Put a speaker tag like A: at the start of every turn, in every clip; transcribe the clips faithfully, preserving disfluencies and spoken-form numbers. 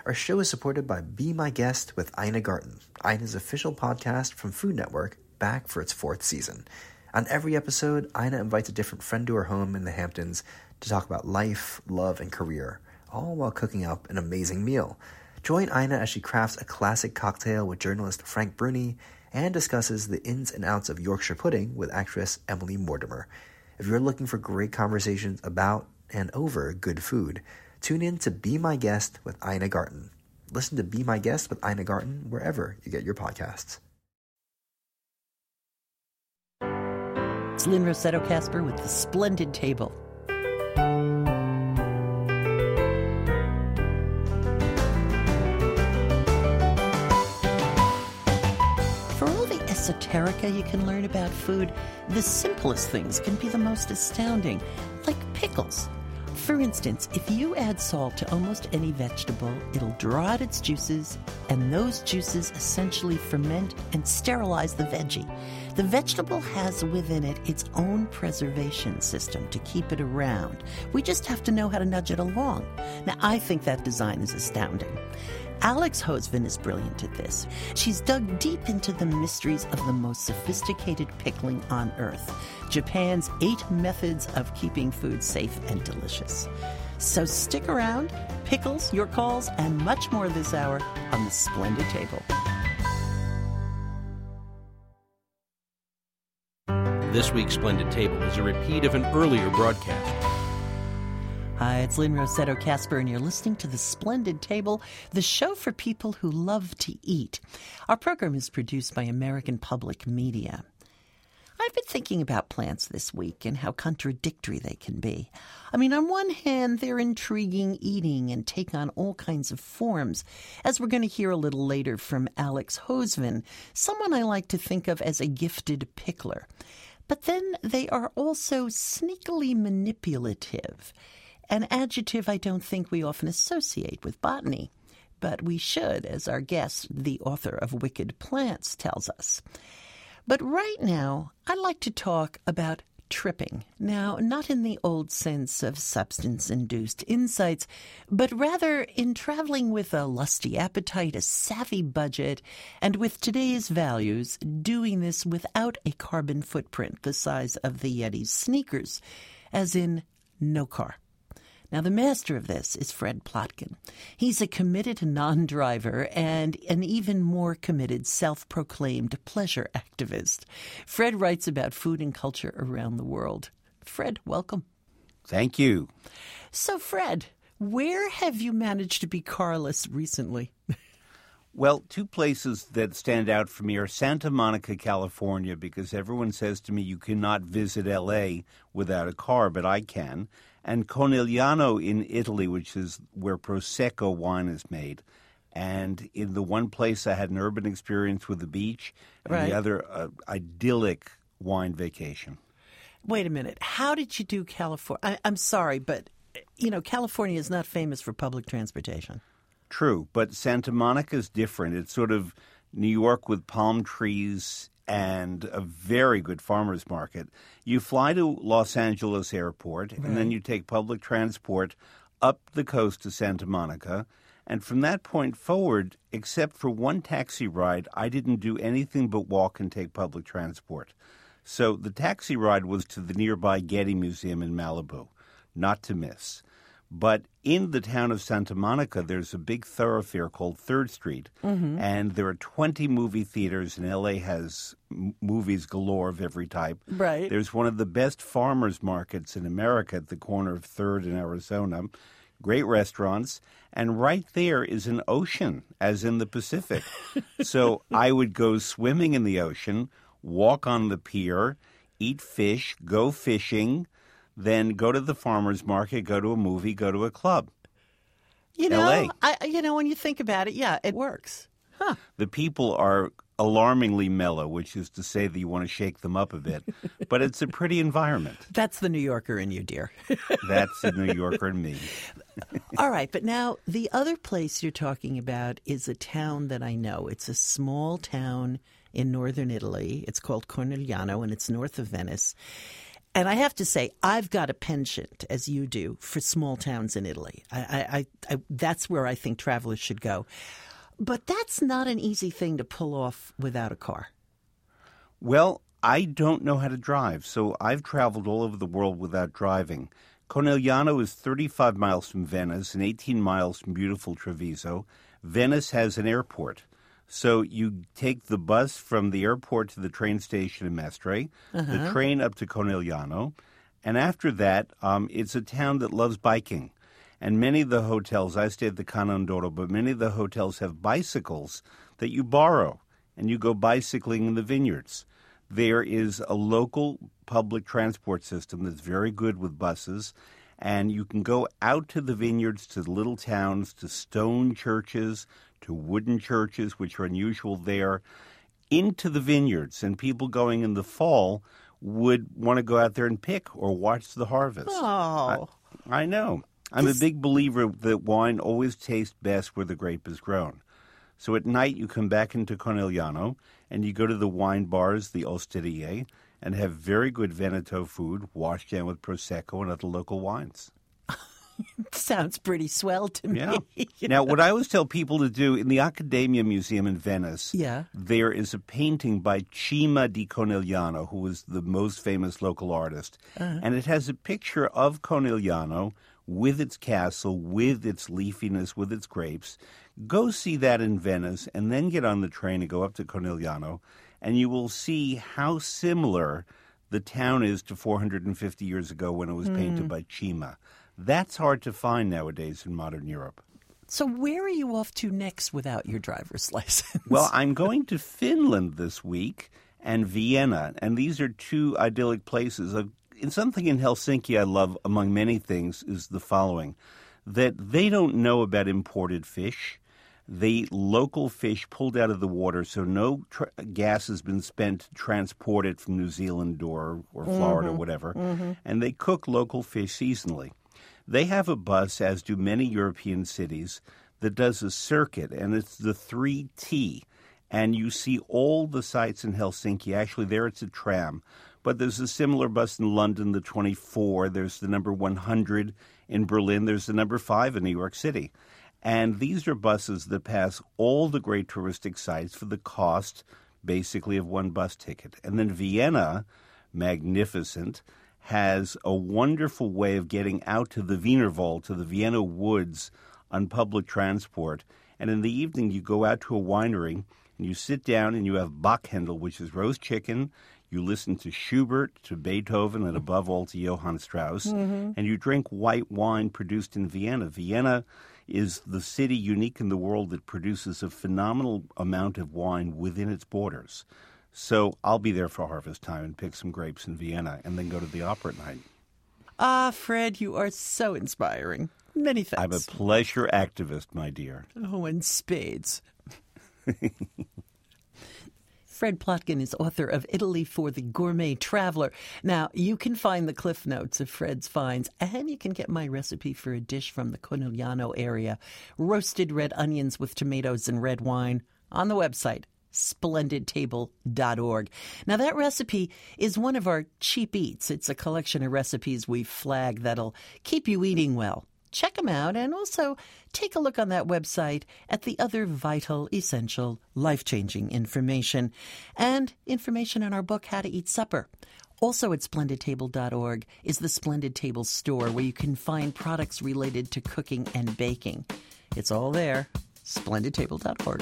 A: Our show is supported by Be My Guest with Ina Garten, Ina's official podcast from Food Network, back for its fourth season. On every episode, Ina invites a different friend to her home in the Hamptons to talk about life, love, and career, all while cooking up an amazing meal. Join Ina as she crafts a classic cocktail with journalist Frank Bruni and discusses the ins and outs of Yorkshire pudding with actress Emily Mortimer. If you're looking for great conversations about and over good food, tune in to Be My Guest with Ina Garten. Listen to Be My Guest with Ina Garten wherever you get your podcasts.
B: It's Lynn Rossetto Kasper with The Splendid Table. For all the esoterica you can learn about food, the simplest things can be the most astounding, like pickles. For instance, if you add salt to almost any vegetable, it'll draw out its juices, and those juices essentially ferment and sterilize the veggie. The vegetable has within it its own preservation system to keep it around. We just have to know how to nudge it along. Now, I think that design is astounding. Alex Hozvin is brilliant at this. She's dug deep into the mysteries of the most sophisticated pickling on Earth, Japan's eight methods of keeping food safe and delicious. So stick around, pickles, your calls, and much more this hour on The Splendid Table.
C: This week's Splendid Table is a repeat of an earlier broadcast.
B: Hi, it's Lynn Rossetto Kasper, and you're listening to The Splendid Table, the show for people who love to eat. Our program is produced by American Public Media. I've been thinking about plants this week and how contradictory they can be. I mean, on one hand, they're intriguing eating and take on all kinds of forms, as we're going to hear a little later from Alex Hozvin, someone I like to think of as a gifted pickler. But then they are also sneakily manipulative, an adjective I don't think we often associate with botany. But we should, as our guest, the author of Wicked Plants, tells us. But right now, I'd like to talk about tripping. Now, not in the old sense of substance-induced insights, but rather in traveling with a lusty appetite, a savvy budget, and with today's values, doing this without a carbon footprint the size of the Yeti's sneakers, as in no car. Now, the master of this is Fred Plotkin. He's a committed non-driver and an even more committed self-proclaimed pleasure activist. Fred writes about food and culture around the world. Fred, welcome.
D: Thank you.
B: So, Fred, where have you managed to be carless recently?
D: Well, two places that stand out for me are Santa Monica, California, because everyone says to me you cannot visit L A without a car, but I can. And Conegliano in Italy, which is where Prosecco wine is made. And in the one place I had an urban experience with the beach, and
B: right.
D: the other uh, idyllic wine vacation.
B: Wait a minute. How did you do California? I, I'm sorry, but, you know, California is not famous for public transportation.
D: True, but Santa Monica is different. It's sort of New York with palm trees and a very good farmer's market. You fly to Los Angeles Airport, right. and then you take public transport up the coast to Santa Monica. And from that point forward, except for one taxi ride, I didn't do anything but walk and take public transport. So the taxi ride was to the nearby Getty Museum in Malibu, not to miss. But in the town of Santa Monica, there's a big thoroughfare called third Street, mm-hmm. and there are twenty movie theaters, and L A has m- movies galore of every type.
B: Right.
D: There's one of the best farmers markets in America at the corner of third and Arizona. Great restaurants, and right there is an ocean, as in the Pacific. So I would go swimming in the ocean, walk on the pier, eat fish, go fishing, then go to the farmer's market, go to a movie, go to a club.
B: You know,
D: L A.
B: I, you know, when you think about it, yeah, it works. Huh.
D: The people are alarmingly mellow, which is to say that you want to shake them up a bit. But it's a pretty environment.
B: That's the New Yorker in you, dear.
D: That's the New Yorker in me.
B: All right, but now the other place you're talking about is a town that I know. It's a small town in northern Italy. It's called Conegliano, and it's north of Venice. And I have to say, I've got a penchant, as you do, for small towns in Italy. I, I, I, I, that's where I think travelers should go. But that's not an easy thing to pull off without a car.
D: Well, I don't know how to drive, so I've traveled all over the world without driving. Conegliano is thirty-five miles from Venice and eighteen miles from beautiful Treviso. Venice has an airport. So you take the bus from the airport to the train station in Mestre, uh-huh. the train up to Conegliano, and after that, um, it's a town that loves biking. And many of the hotels, I stayed at the Canon d'Oro, but many of the hotels have bicycles that you borrow, and you go bicycling in the vineyards. There is a local public transport system that's very good with buses, and you can go out to the vineyards, to the little towns, to stone churches, to wooden churches, which are unusual there, into the vineyards. And people going in the fall would want to go out there and pick or watch the harvest.
B: Oh.
D: I, I know. I'm this... a big believer that wine always tastes best where the grape is grown. So at night you come back into Conegliano and you go to the wine bars, the Osterie, and have very good Veneto food washed down with Prosecco and other local wines.
B: Sounds pretty swell to me.
D: Yeah. Now, what I always tell people to do, in the Accademia Museum in Venice,
B: yeah.
D: there is a painting by Cima di Conegliano, who was the most famous local artist. Uh-huh. And it has a picture of Conegliano with its castle, with its leafiness, with its grapes. Go see that in Venice, and then get on the train and go up to Conegliano, and you will see how similar the town is to four hundred fifty years ago when it was mm. painted by Cima. That's hard to find nowadays in modern Europe.
B: So where are you off to next without your driver's license?
D: Well, I'm going to Finland this week and Vienna, and these are two idyllic places. Uh, something in Helsinki I love, among many things, is the following, that they don't know about imported fish. They eat local fish pulled out of the water, so no tra- gas has been spent to transport it from New Zealand or, or Florida, mm-hmm. whatever, mm-hmm. and they cook local fish seasonally. They have a bus, as do many European cities, that does a circuit, and it's the three T. And you see all the sites in Helsinki. Actually, there it's a tram. But there's a similar bus in London, the twenty-four. There's the number one hundred in Berlin. There's the number five in New York City. And these are buses that pass all the great touristic sites for the cost, basically, of one bus ticket. And then Vienna, magnificent, has a wonderful way of getting out to the Wienerwald, to the Vienna woods, on public transport. And in the evening, you go out to a winery, and you sit down, and you have Bachhändel, which is roast chicken. You listen to Schubert, to Beethoven, and above all to Johann Strauss. Mm-hmm. And you drink white wine produced in Vienna. Vienna is the city unique in the world that produces a phenomenal amount of wine within its borders. So I'll be there for harvest time and pick some grapes in Vienna and then go to the opera at night.
B: Ah, Fred, you are so inspiring. Many thanks.
D: I'm a pleasure activist, my dear.
B: Oh, and spades. Fred Plotkin is author of Italy for the Gourmet Traveler. Now, you can find the cliff notes of Fred's finds, and you can get my recipe for a dish from the Conegliano area, roasted red onions with tomatoes and red wine, on the website, splendid table dot org. Now, that recipe is one of our cheap eats. It's a collection of recipes we've flagged that'll keep you eating well. Check them out, and also take a look on that website at the other vital, essential, life-changing information and information in our book, How to Eat Supper. Also at splendid table dot org is the Splendid Table store, where you can find products related to cooking and baking. It's all there, splendid table dot org.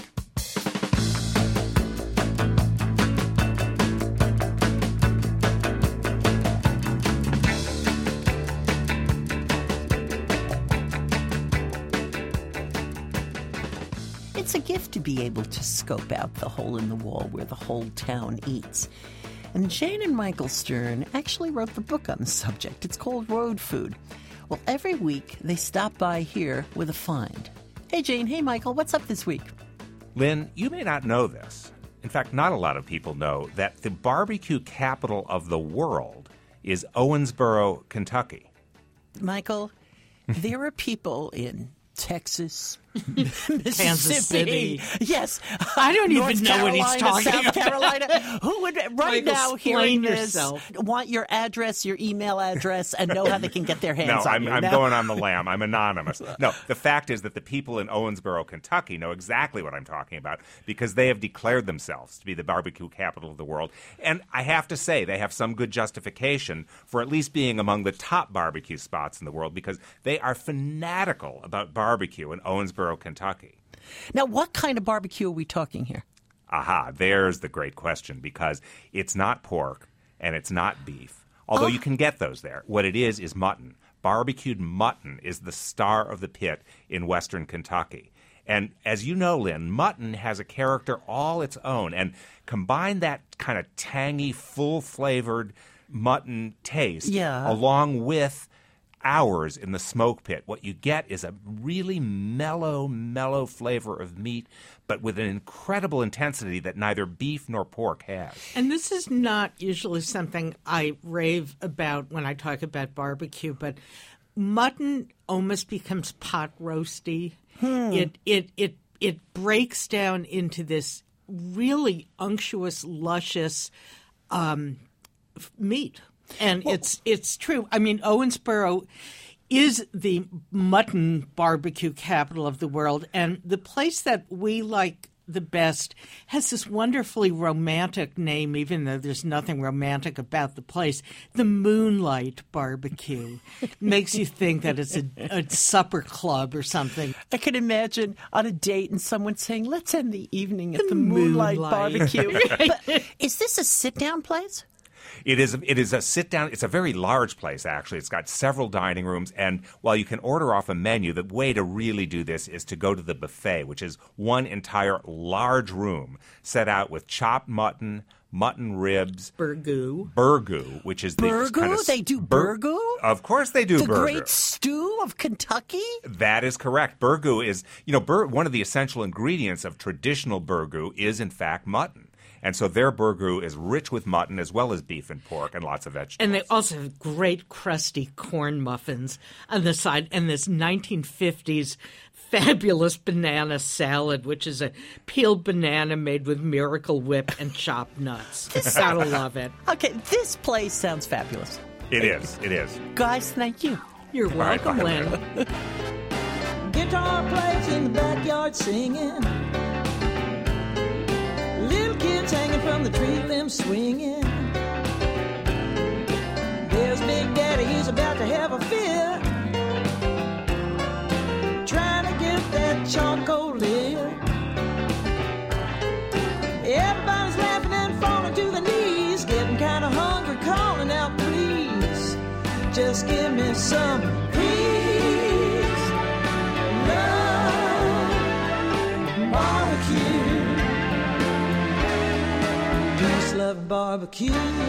B: It's a gift to be able to scope out the hole in the wall where the whole town eats. And Jane and Michael Stern actually wrote the book on the subject. It's called Road Food. Well, every week they stop by here with a find. Hey, Jane. Hey, Michael. What's up this week?
E: Lynn, you may not know this. In fact, not a lot of people know that the barbecue capital of the world is Owensboro, Kentucky.
B: Michael, there are people in Texas,
F: Kansas City.
B: Yes.
F: I don't
B: North
F: even know
B: Carolina,
F: what he's talking
B: South
F: about.
B: Carolina. Who would right
F: Michael,
B: now hearing
F: explain
B: this
F: yourself.
B: want your address, your email address, and know how they can get their hands
E: No,
B: on
E: I'm,
B: you?
E: I'm
B: No?
E: going on the lam. I'm anonymous. No, the fact is that the people in Owensboro, Kentucky know exactly what I'm talking about because they have declared themselves to be the barbecue capital of the world. And I have to say, they have some good justification for at least being among the top barbecue spots in the world because they are fanatical about barbecue in Owensboro, Kentucky.
B: Now, what kind of barbecue are we talking here?
E: Aha, there's the great question because it's not pork and it's not beef, although
B: Oh.
E: you can get those there. What it is is mutton. Barbecued mutton is the star of the pit in western Kentucky. And as you know, Lynn, mutton has a character all its own. And combine that kind of tangy, full-flavored mutton taste
B: Yeah.
E: along with hours in the smoke pit. What you get is a really mellow, mellow flavor of meat, but with an incredible intensity that neither beef nor pork has.
F: And this is not usually something I rave about when I talk about barbecue, but mutton almost becomes pot roasty.
B: Hmm.
F: It it it it breaks down into this really unctuous, luscious um, f- meat. And it's it's true. I mean, Owensboro is the mutton barbecue capital of the world, and the place that we like the best has this wonderfully romantic name, even though there's nothing romantic about the place. The Moonlight Barbecue makes you think that it's a, a supper club or something.
B: I can imagine on a date and someone saying, let's end the evening at the,
F: The
B: Moonlight,
F: Moonlight.
B: Barbecue. But is this a sit-down place?
E: It is it is a sit-down. It's a very large place, actually. It's got several dining rooms. And while you can order off a menu, the way to really do this is to go to the buffet, which is one entire large room set out with chopped mutton, mutton ribs,
F: Burgoo.
E: burgoo, which is the
B: Burgoo?
E: kind of
B: They do
E: bur-
B: burgoo?
E: Of course they do
B: The
E: burgoo.
B: great stew of Kentucky?
E: That is correct. Burgoo is, you know, bur- one of the essential ingredients of traditional burgoo is, in fact, mutton. And so their burgoo is rich with mutton as well as beef and pork and lots of vegetables.
F: And they also have great crusty corn muffins on the side, and this nineteen fifties fabulous banana salad, which is a peeled banana made with Miracle Whip and chopped nuts. Gotta love it.
B: Okay, this place sounds fabulous.
E: It is. It is.
B: Guys, thank you.
F: You're
E: right,
F: welcome,
E: bye,
F: Lynn.
G: Guitar plays in the backyard singing. Little kids hanging from the tree limbs swinging. There's Big Daddy, he's about to have a fit. Trying to get that charcoal lit. Everybody's laughing and falling to their knees. Getting kind of hungry, calling out, please. Just give me some peace, love, barbecue. Peace, love, barbecue.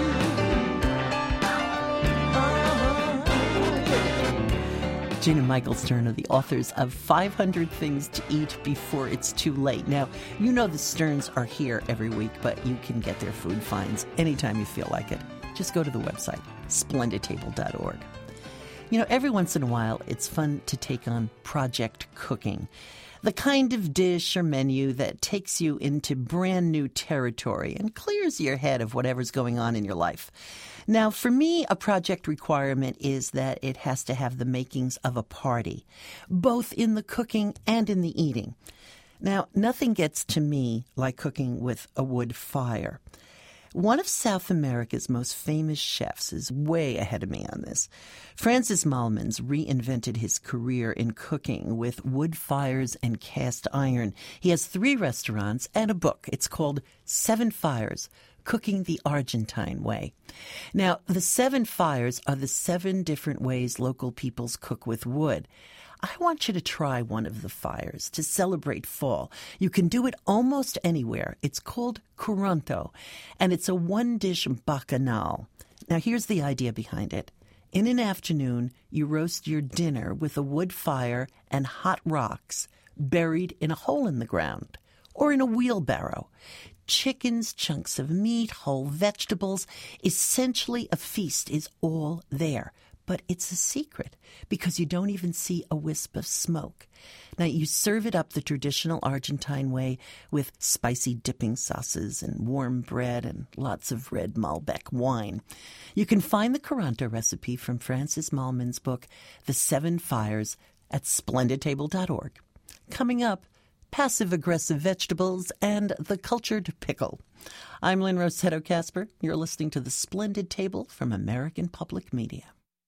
B: Gene and Michael Stern are the authors of five hundred Things to Eat Before It's Too Late. Now, you know the Sterns are here every week, but you can get their food finds anytime you feel like it. Just go to the website, splendid table dot org. You know, every once in a while, it's fun to take on project cooking. The kind of dish or menu that takes you into brand new territory and clears your head of whatever's going on in your life. Now, for me, a project requirement is that it has to have the makings of a party, both in the cooking and in the eating. Now, nothing gets to me like cooking with a wood fire. One of South America's most famous chefs is way ahead of me on this. Francis Malmans reinvented his career in cooking with wood fires and cast iron. He has three restaurants and a book. It's called Seven Fires, Cooking the Argentine Way. Now, the seven fires are the seven different ways local peoples cook with wood. I want you to try one of the fires to celebrate fall. You can do it almost anywhere. It's called Curanto, and it's a one-dish bacchanal. Now, here's the idea behind it. In an afternoon, you roast your dinner with a wood fire and hot rocks buried in a hole in the ground or in a wheelbarrow. Chickens, chunks of meat, whole vegetables. Essentially, a feast is all there. but it's a secret because you don't even see a wisp of smoke. Now, you serve it up the traditional Argentine way with spicy dipping sauces and warm bread and lots of red Malbec wine. You can find the Curanto recipe from Francis Mallmann's book, The Seven Fires, at splendid table dot org. Coming up, passive-aggressive vegetables and the cultured pickle. I'm Lynn Rossetto Kasper. You're listening to The Splendid Table from American Public Media.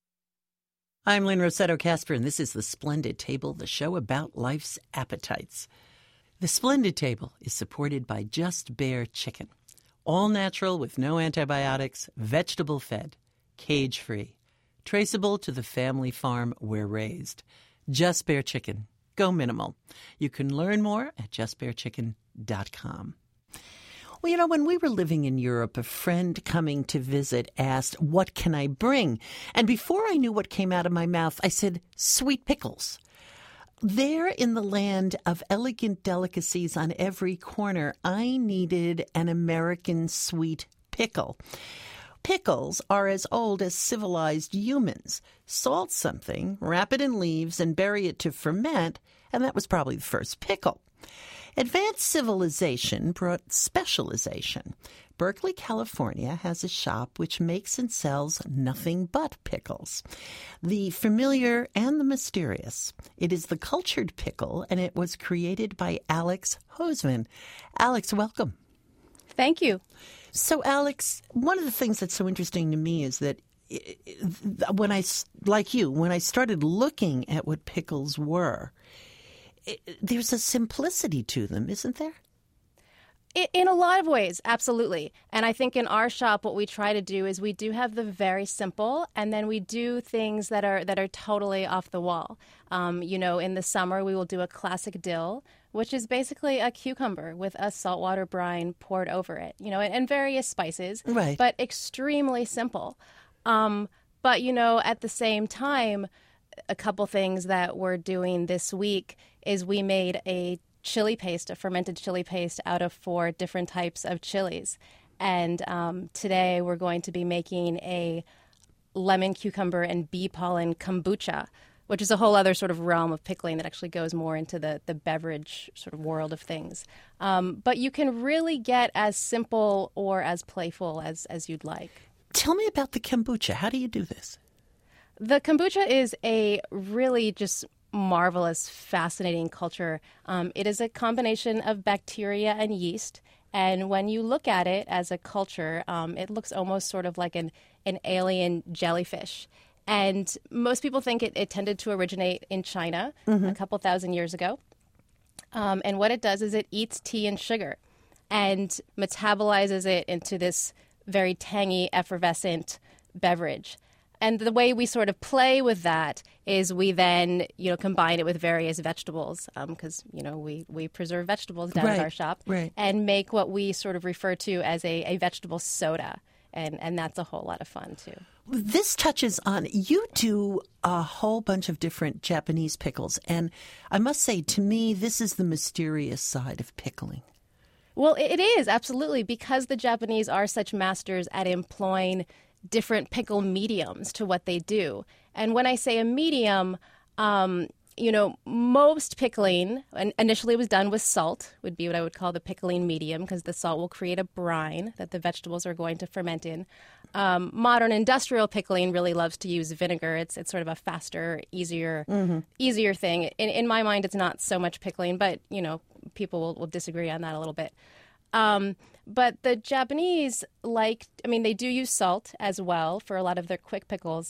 B: I'm Lynn Rossetto Kasper, and this is The Splendid Table, the show about life's appetites. The Splendid Table is supported by Just Bare Chicken. All natural with no antibiotics, vegetable-fed, cage-free, traceable to the family farm we're raised. Just Bare Chicken. Go minimal. You can learn more at just bare chicken dot com. Well, you know, when we were living in Europe, a friend coming to visit asked, what can I bring? And before I knew what came out of my mouth, I said, sweet pickles. There in the land of elegant delicacies on every corner, I needed an American sweet pickle. Pickles are as old as civilized humans. Salt something, wrap it in leaves, and bury it to ferment, and that was probably the first pickle. Advanced civilization brought specialization. Berkeley, California has a shop which makes and sells nothing but pickles. The familiar and the mysterious. It is the cultured pickle, and it was created by Alex Hoseman. Alex, welcome.
H: Thank you.
B: So, Alex, one of the things that's so interesting to me is that when I, like you, when I started looking at what pickles were, it, there's a simplicity to them, isn't there?
H: In a lot of ways, absolutely. And I think in our shop, what we try to do is we do have the very simple, and then we do things that are that are totally off the wall. Um, you know, in the summer, we will do a classic dill, which is basically a cucumber with a saltwater brine poured over it, you know, and, and various spices,
B: right.
H: But extremely simple. Um, but, you know, at the same time, a couple things that we're doing this week is we made a chili paste, a fermented chili paste out of four different types of chilies. And um, today we're going to be making a lemon, cucumber, and bee pollen kombucha, which is a whole other sort of realm of pickling that actually goes more into the, the beverage sort of world of things. Um, but you can really get as simple or as playful as, as you'd like.
B: Tell me about the kombucha. How do you do this?
H: The kombucha is a really just marvelous, fascinating culture. Um, it is a combination of bacteria and yeast. And when you look at it as a culture, um, it looks almost sort of like an, an alien jellyfish. And most people think it, it tended to originate in China mm-hmm. a couple thousand years ago. Um, and what it does is it eats tea and sugar and metabolizes it into this very tangy, effervescent beverage. And the way we sort of play with that is we then, you know, combine it with various vegetables because, um, you know, we, we preserve vegetables down
B: right,
H: at our shop
B: right.
H: and make what we sort of refer to as a, a vegetable soda. And, and that's a whole lot of fun, too.
B: This touches on, you do a whole bunch of different Japanese pickles. And I must say, to me, this is the mysterious side of pickling.
H: Well, it is, absolutely, because the Japanese are such masters at employing different pickle mediums to what they do. And when I say a medium, um, you know, most pickling initially was done with salt, would be what I would call the pickling medium, because the salt will create a brine that the vegetables are going to ferment in. Um, modern industrial pickling really loves to use vinegar. It's it's sort of a faster, easier, mm-hmm. easier thing. In, in my mind, it's not so much pickling, but, you know, people will, will disagree on that a little bit. Um, but the Japanese like, I mean, they do use salt as well for a lot of their quick pickles,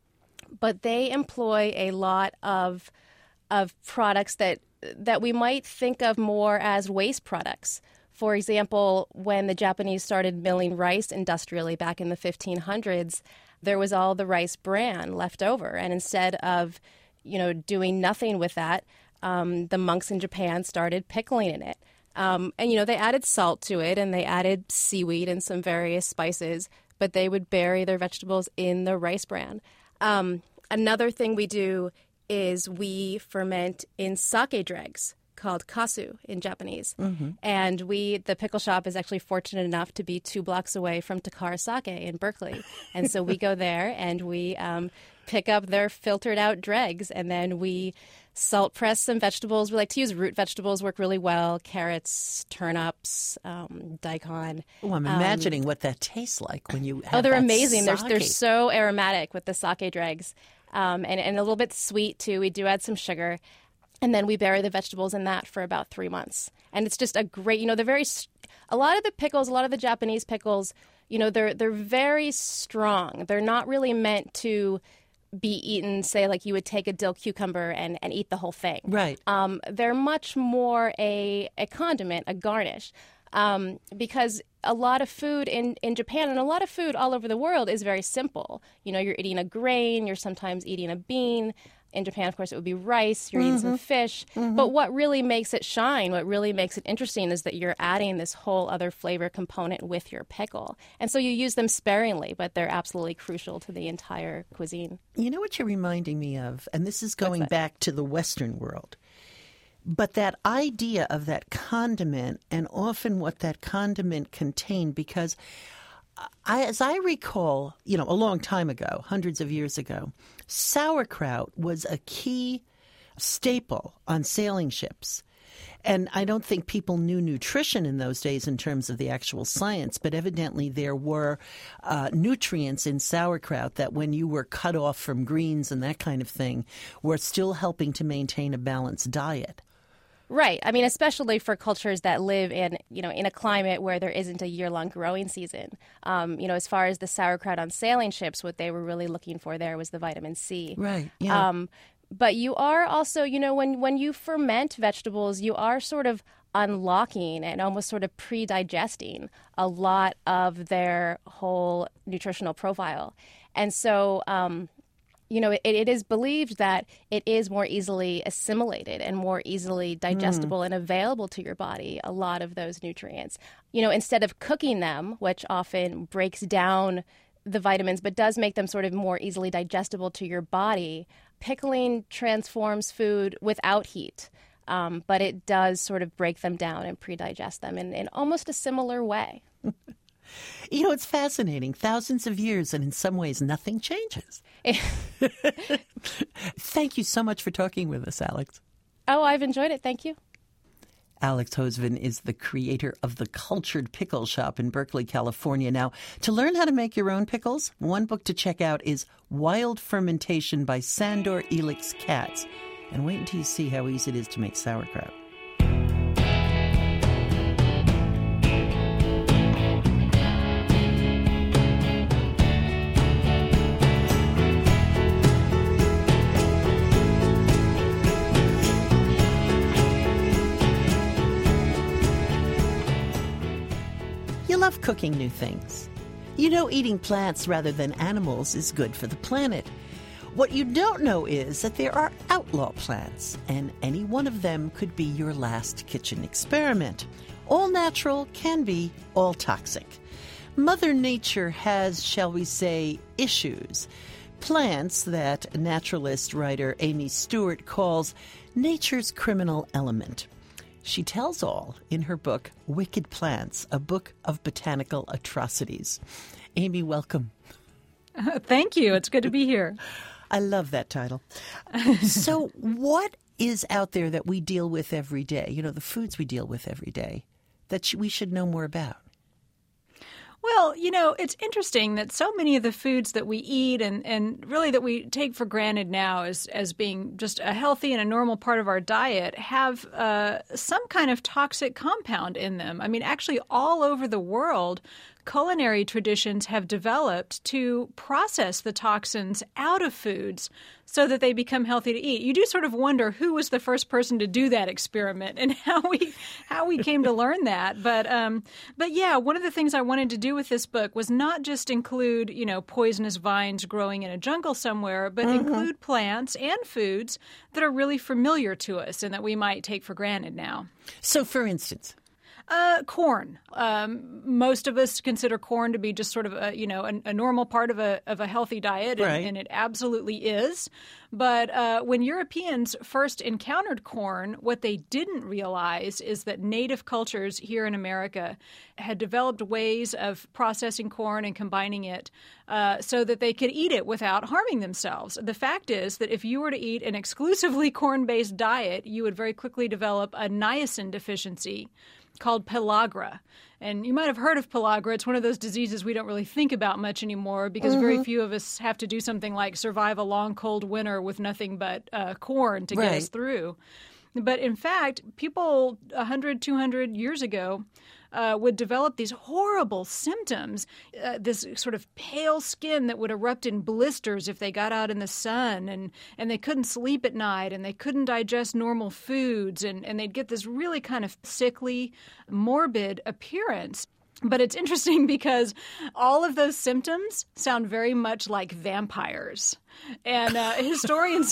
H: but they employ a lot of of products that that we might think of more as waste products. For example, when the Japanese started milling rice industrially back in the fifteen hundreds, there was all the rice bran left over, and instead of, you know, doing nothing with that, um, the monks in Japan started pickling in it. Um, and, you know, they added salt to it and they added seaweed and some various spices, but they would bury their vegetables in the rice bran. Um, another thing we do is we ferment in sake dregs. called kasu in Japanese.
B: Mm-hmm.
H: And we, the pickle shop, is actually fortunate enough to be two blocks away from Takara Sake in Berkeley. And so we go there and we um, pick up their filtered out dregs, and then we salt press some vegetables. We like to use root vegetables, work really well. Carrots, turnips, um, daikon.
B: Oh, I'm imagining um, what that tastes like when you have
H: Oh, they're
B: that
H: amazing. They're,
B: sake.
H: they're so aromatic with the sake dregs. Um, and, and a little bit sweet, too. We do add some sugar. And then we bury the vegetables in that for about three months. And it's just a great, you know, they're very, a lot of the pickles, a lot of the Japanese pickles, you know, they're they're very strong. They're not really meant to be eaten, say, like you would take a dill cucumber and, and eat the whole thing.
B: Right.
H: Um, they're much more a, a condiment, a garnish. Um, because a lot of food in, in Japan and a lot of food all over the world is very simple. You know, you're eating a grain, you're sometimes eating a bean. In Japan, of course, it would be rice, you're mm-hmm. eating some fish. Mm-hmm. But what really makes it shine, what really makes it interesting is that you're adding this whole other flavor component with your pickle. And so you use them sparingly, but they're absolutely crucial to the entire cuisine.
B: You know what you're reminding me of? And this is going back to the Western world. But that idea of that condiment and often what that condiment contained, because I, as I recall, you know, a long time ago, hundreds of years ago, sauerkraut was a key staple on sailing ships. And I don't think people knew nutrition in those days in terms of the actual science, but evidently there were uh, nutrients in sauerkraut that when you were cut off from greens and that kind of thing, were still helping to maintain a balanced diet.
H: Right. I mean, especially for cultures that live in, you know, in a climate where there isn't a year-long growing season. Um, you know, as far as the sauerkraut on sailing ships, what they were really looking for there was the vitamin C.
B: Right. Yeah.
H: Um, but you are also, you know, when, when you ferment vegetables, you are sort of unlocking and almost sort of pre-digesting a lot of their whole nutritional profile. And so, um, you know, it, it is believed that it is more easily assimilated and more easily digestible mm. and available to your body, a lot of those nutrients. You know, instead of cooking them, which often breaks down the vitamins but does make them sort of more easily digestible to your body, pickling transforms food without heat. Um, but it does sort of break them down and pre-digest them in, in almost a similar way.
B: You know, it's fascinating. Thousands of years, and in some ways, nothing changes. Thank you so much for talking with us, Alex.
H: Oh, I've enjoyed it. Thank you.
B: Alex Hosevan is the creator of the Cultured Pickle Shop in Berkeley, California. Now, to learn how to make your own pickles, one book to check out is Wild Fermentation by Sandor Elix Katz. And wait until you see how easy it is to make sauerkraut. You love cooking new things. You know eating plants rather than animals is good for the planet. What you don't know is that there are outlaw plants, and any one of them could be your last kitchen experiment. All natural can be all toxic. Mother Nature has, shall we say, issues. Plants that naturalist writer Amy Stewart calls nature's criminal element. She tells all in her book, Wicked Plants, a book of botanical atrocities. Amy, welcome.
I: Uh, thank you. It's good to be here.
B: I love that title. So what is out there that we deal with every day, you know, the foods we deal with every day, that we should know more about?
I: Well, you know, it's interesting that so many of the foods that we eat and, and really that we take for granted now as, as being just a healthy and a normal part of our diet have uh, some kind of toxic compound in them. I mean, actually all over the world, culinary traditions have developed to process the toxins out of foods so that they become healthy to eat. You do sort of wonder who was the first person to do that experiment and how we how we came to learn that. But um, but yeah, one of the things I wanted to do with this book was not just include, you know, poisonous vines growing in a jungle somewhere, but mm-hmm. include plants and foods that are really familiar to us and that we might take for granted now.
B: So, for instance,
I: Uh, corn. Um, most of us consider corn to be just sort of a, you know, a, a normal part of a of a healthy diet, and,
B: right.
I: and it absolutely is. But uh, when Europeans first encountered corn, what they didn't realize is that native cultures here in America had developed ways of processing corn and combining it uh, so that they could eat it without harming themselves. The fact is that if you were to eat an exclusively corn-based diet, you would very quickly develop a niacin deficiency called pellagra. And you might have heard of pellagra. It's one of those diseases we don't really think about much anymore because mm-hmm. very few of us have to do something like survive a long, cold winter with nothing but uh, corn to
B: right.
I: get us through. But in fact, people one hundred, two hundred years ago uh, would develop these horrible symptoms, uh, this sort of pale skin that would erupt in blisters if they got out in the sun, and, and they couldn't sleep at night, and they couldn't digest normal foods, and, and they'd get this really kind of sickly, morbid appearance. But it's interesting because all of those symptoms sound very much like vampires. And uh, historians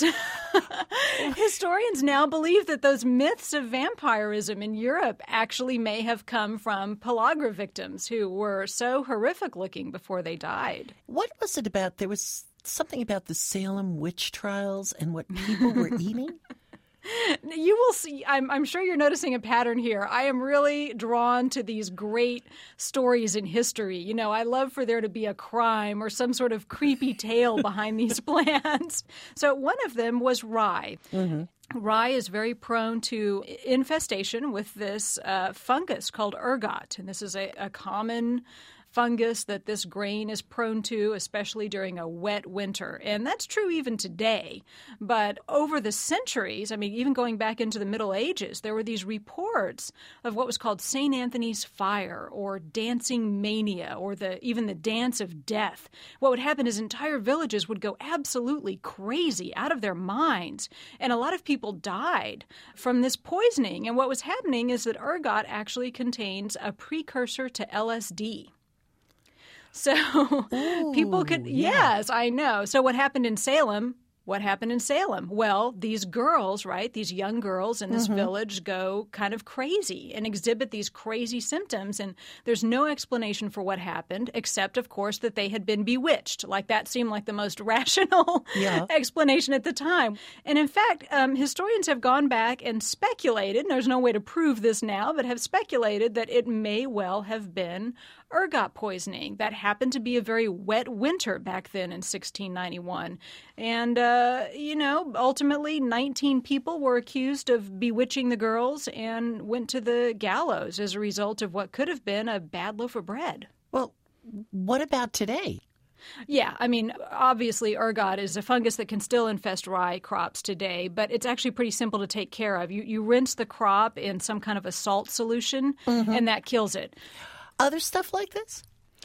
I: historians now believe that those myths of vampirism in Europe actually may have come from pellagra victims who were so horrific looking before they died.
B: What was it about? There was something about the Salem witch trials and what people were eating?
I: You will see. I'm, I'm sure you're noticing a pattern here. I am really drawn to these great stories in history. You know, I love for there to be a crime or some sort of creepy tale behind these plants. So one of them was rye. Mm-hmm. Rye is very prone to infestation with this uh, fungus called ergot. And this is a, a common fungus that this grain is prone to, especially during a wet winter. And that's true even today. But over the centuries, I mean, even going back into the Middle Ages, there were these reports of what was called Saint Anthony's fire or dancing mania or the even the dance of death. What would happen is entire villages would go absolutely crazy, out of their minds. And a lot of people died from this poisoning. And what was happening is that ergot actually contains a precursor to L S D. So Ooh, people could, yeah. yes, I know. So what happened in Salem? What happened in Salem? Well, these girls, right, these young girls in this mm-hmm. village go kind of crazy and exhibit these crazy symptoms. And there's no explanation for what happened, except, of course, that they had been bewitched. Like that seemed like the most rational yeah. explanation at the time. And in fact, um, historians have gone back and speculated, and there's no way to prove this now, but have speculated that it may well have been ergot poisoning. That happened to be a very wet winter back then in sixteen ninety-one. And, uh, you know, ultimately nineteen people were accused of bewitching the girls and went to the gallows as a result of what could have been a bad loaf of bread.
B: Well, what about today?
I: Yeah, I mean, obviously ergot is a fungus that can still infest rye crops today, but it's actually pretty simple to take care of. You, you rinse the crop in some kind of a salt solution, mm-hmm. and that kills it.
B: Other stuff like this?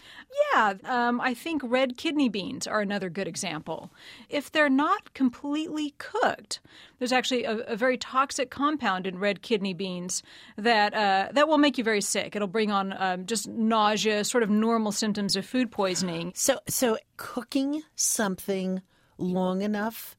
I: Yeah, um, I think red kidney beans are another good example. If they're not completely cooked, there's actually a, a very toxic compound in red kidney beans that uh, that will make you very sick. It'll bring on um, just nausea, sort of normal symptoms of food poisoning.
B: So, so cooking something long enough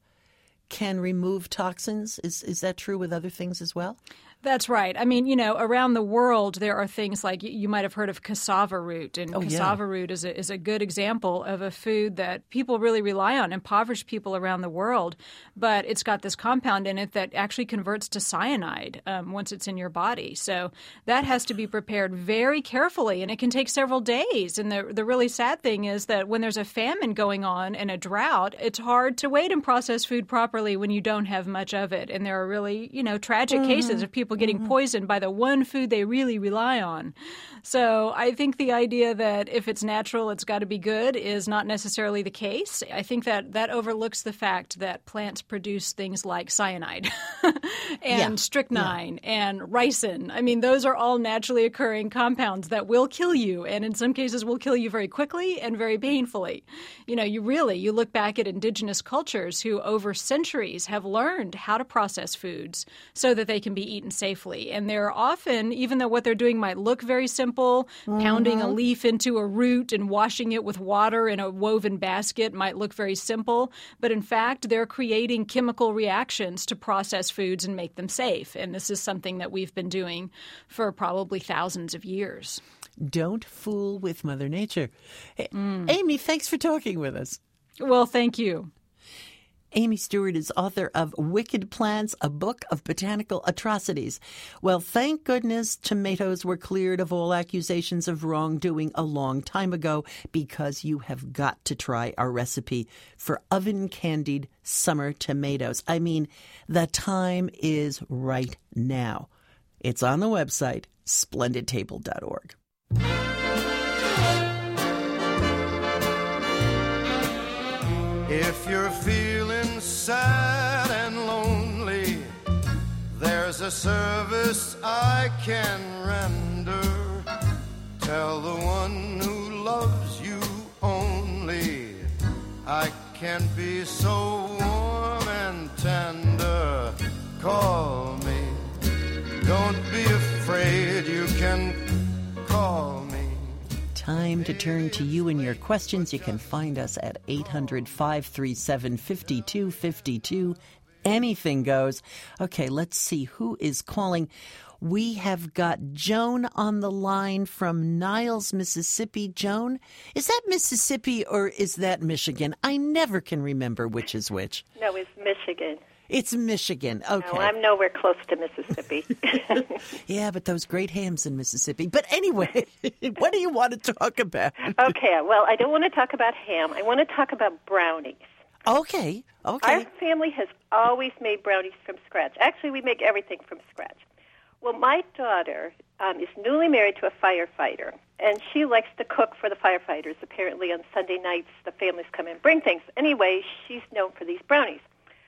B: can remove toxins? Is is that true with other things as well?
I: That's right. I mean, you know, around the world, there are things like you might have heard of cassava root. And
B: oh,
I: cassava
B: yeah.
I: root is a, is a good example of a food that people really rely on, impoverished people around the world. But it's got this compound in it that actually converts to cyanide um, once it's in your body. So that has to be prepared very carefully, and it can take several days. And the, the really sad thing is that when there's a famine going on and a drought, it's hard to wait and process food properly when you don't have much of it. And there are really, you know, tragic mm-hmm. cases of people getting mm-hmm. poisoned by the one food they really rely on. So I think the idea that if it's natural, it's got to be good is not necessarily the case. I think that that overlooks the fact that plants produce things like cyanide and
B: yeah.
I: strychnine
B: yeah.
I: and ricin. I mean, those are all naturally occurring compounds that will kill you, and in some cases will kill you very quickly and very painfully. You know, you really, you look back at indigenous cultures who over centuries have learned how to process foods so that they can be eaten safely. And they're often, even though what they're doing might look very simple, mm-hmm. pounding a leaf into a root and washing it with water in a woven basket might look very simple. But in fact, they're creating chemical reactions to process foods and make them safe. And this is something that we've been doing for probably thousands of years.
B: Don't fool with Mother Nature. Hey, mm. Amy, thanks for talking with us.
I: Well, thank you.
B: Amy Stewart is author of Wicked Plants, a book of botanical atrocities. Well, thank goodness tomatoes were cleared of all accusations of wrongdoing a long time ago, because you have got to try our recipe for oven-candied summer tomatoes. I mean, the time is right now. It's on the website, splendid table dot org.
J: If you're feeling sad and lonely, there's a service I can render. Tell the one who loves you only, I can be so warm and tender. Call me, don't be afraid, you can call me.
B: Time to turn to you and your questions. You can find us at eight hundred, five three seven, five two five two. Anything goes. Okay, let's see who is calling. We have got Joan on the line from Niles, Mississippi. Joan, is that Mississippi or is that Michigan? I never can remember which is which.
K: No, it's Michigan.
B: It's Michigan. Okay.
K: No, I'm nowhere close to Mississippi.
B: Yeah, but those great hams in Mississippi. But anyway, what do you want to talk about?
K: Okay, well, I don't want to talk about ham. I want to talk about brownies.
B: Okay, okay.
K: Our family has always made brownies from scratch. Actually, we make everything from scratch. Well, my daughter um, is newly married to a firefighter, and she likes to cook for the firefighters. Apparently, on Sunday nights, the families come in and bring things. Anyway, she's known for these brownies.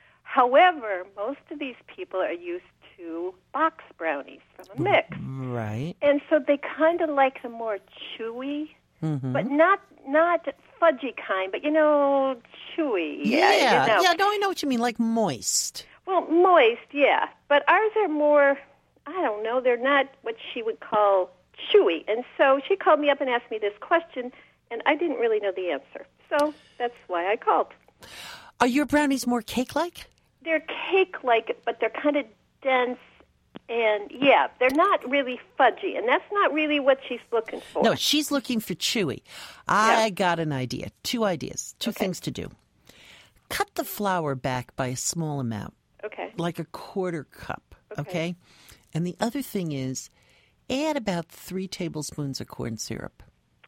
K: However, most of these people are used to box brownies from a mix.
B: Right.
K: And so they kind of like the more chewy,
B: mm-hmm.
K: but not not fudgy kind, but, you know, chewy.
B: Yeah,
K: you know.
B: yeah, no, I know what you mean, like moist.
K: Well, moist, yeah. But ours are more, I don't know, they're not what she would call chewy. And so she called me up and asked me this question, and I didn't really know the answer. So that's why I called.
B: Are your brownies more cake-like?
K: They're cake-like, but they're kind of dense, and, yeah, they're not really fudgy, and that's not really what she's looking for.
B: No, she's looking for chewy. I
K: Yeah.
B: got an idea. Two ideas. Two
K: Okay.
B: things to do. Cut the flour back by a small amount,
K: Okay.
B: like a quarter cup,
K: Okay.
B: okay? And the other thing is, add about three tablespoons of corn syrup.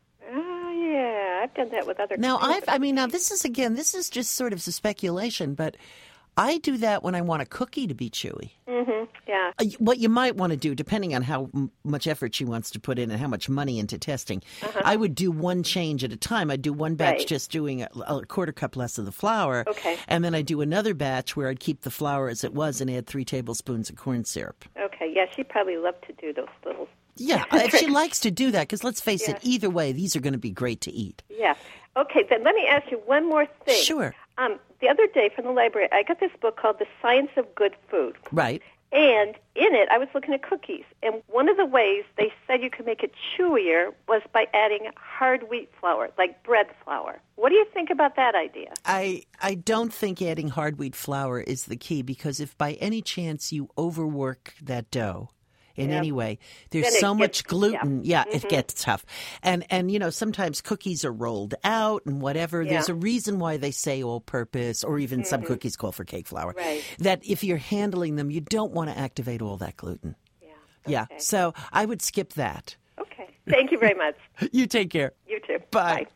K: Oh, yeah, I've done that with other
B: Now,
K: kinds
B: I've,
K: of-
B: I mean, now this is, again, this is just sort of speculation, but I do that when I want a cookie to be chewy.
K: Mhm, yeah.
B: Uh, What you might want to do, depending on how m- much effort she wants to put in and how much money into testing, I would do one change at a time. I'd do one batch
K: Right.
B: just doing a, a quarter cup less of the flour.
K: Okay.
B: And then I'd do another batch where I'd keep the flour as it was and add three tablespoons of corn syrup.
K: Okay, yeah, she probably loved to do those little...
B: Yeah, if she likes to do that, because let's face
K: Yeah.
B: it, either way, these are going to be great to eat.
K: Yeah. Okay, then let me ask you one more thing.
B: Sure.
K: Um, the other day from the library, I got this book called The Science of Good Food.
B: Right.
K: And in it, I was looking at cookies. And one of the ways they said you could make it chewier was by adding hard wheat flour, like bread flour. What do you think about that idea?
B: I, I don't think adding hard wheat flour is the key, because if by any chance you overwork that dough in
K: Yeah.
B: any way, there's
K: Then it
B: so
K: gets-
B: much gluten. Yeah,
K: yeah.
B: it
K: Mhm.
B: gets tough. And, and, you know, sometimes cookies are rolled out and whatever. There's
K: Yeah.
B: a reason why they say all purpose, or even some cookies call for cake flour.
K: Right.
B: That if you're handling them, you don't want to activate all that gluten.
K: Yeah.
B: Yeah.
K: Okay.
B: So I would skip that.
K: Okay. Thank you very much.
B: You take care.
K: You too.
B: Bye.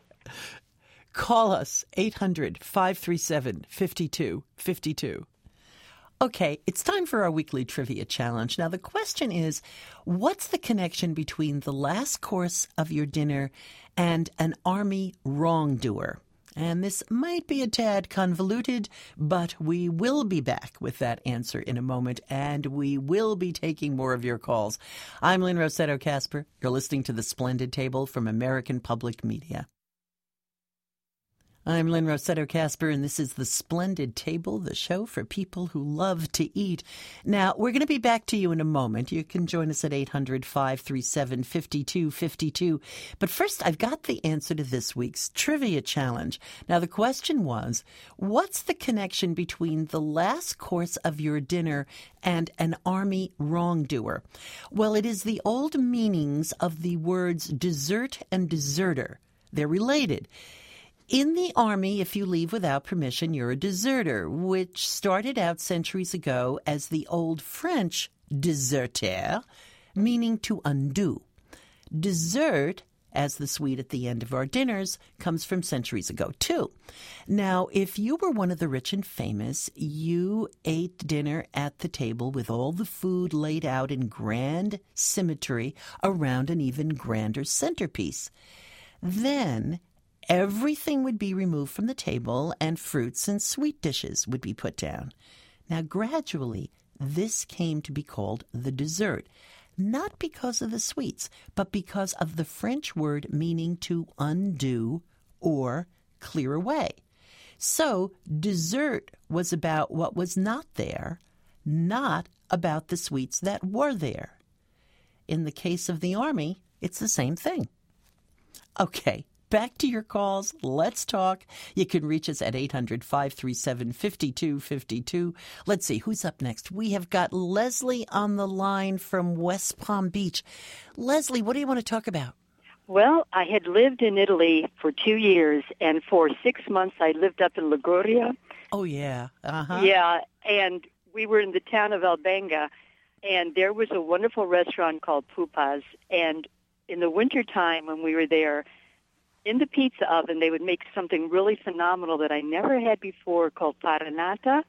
B: Call us, eight hundred, five three seven, five two five two. Okay, it's time for our weekly trivia challenge. Now, the question is, what's the connection between the last course of your dinner and an army wrongdoer? And this might be a tad convoluted, but we will be back with that answer in a moment, and we will be taking more of your calls. I'm Lynn Rossetto Kasper. You're listening to The Splendid Table from American Public Media. I'm Lynn Rossetto Kasper, and this is The Splendid Table, the show for people who love to eat. Now, we're going to be back to you in a moment. You can join us at eight hundred, five three seven, five two five two. But first, I've got the answer to this week's trivia challenge. Now, the question was, what's the connection between the last course of your dinner and an army wrongdoer? Well, it is the old meanings of the words dessert and deserter. They're related. In the Army, if you leave without permission, you're a deserter, which started out centuries ago as the old French déserteur, meaning to undo. Dessert, as the sweet at the end of our dinners, comes from centuries ago, too. Now, if you were one of the rich and famous, you ate dinner at the table with all the food laid out in grand symmetry around an even grander centerpiece. Then everything would be removed from the table and fruits and sweet dishes would be put down. Now, gradually, this came to be called the dessert, not because of the sweets, but because of the French word meaning to undo or clear away. So, dessert was about what was not there, not about the sweets that were there. In the case of the Army, it's the same thing. Okay. Back to your calls. Let's talk. You can reach us at eight hundred, five three seven, five two five two. Let's see, who's up next? We have got Leslie on the line from West Palm Beach. Leslie, what do you want to talk about?
L: Well, I had lived in Italy for two years, and for six months I lived up in Liguria.
B: Oh, yeah. Uh-huh.
L: Yeah, and we were in the town of Albenga, and there was a wonderful restaurant called Pupa's, and in the wintertime when we were there, in the pizza oven, they would make something really phenomenal that I never had before called farinata.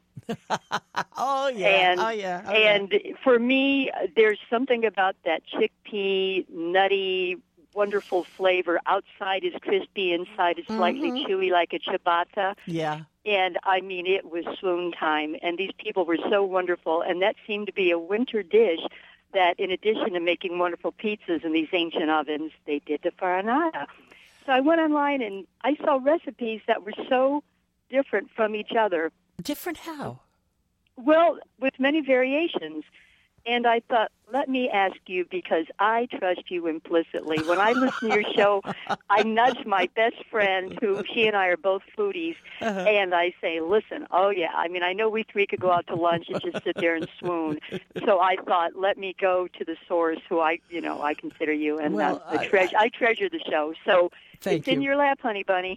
B: oh, yeah.
L: And,
B: oh, yeah. Oh,
L: and
B: yeah.
L: for me, there's something about that chickpea, nutty, wonderful flavor. Outside is crispy, inside is slightly mm-hmm. chewy like a ciabatta.
B: Yeah.
L: And, I mean, it was swoon time. And these people were so wonderful. And that seemed to be a winter dish that, in addition to making wonderful pizzas in these ancient ovens, they did the farinata. So I went online and I saw recipes that were so different from each other.
B: Different how?
L: Well, with many variations. And I thought, let me ask you, because I trust you implicitly. When I listen to your show, I nudge my best friend, who she and I are both foodies, uh-huh. and I say, listen, oh, yeah, I mean, I know we three could go out to lunch and just sit there and swoon. So I thought, let me go to the source, who I, you know, I consider you, and
B: well,
L: uh, I, tre- I treasure the show. So
B: Thank
L: it's
B: you.
L: in your lap, honey bunny.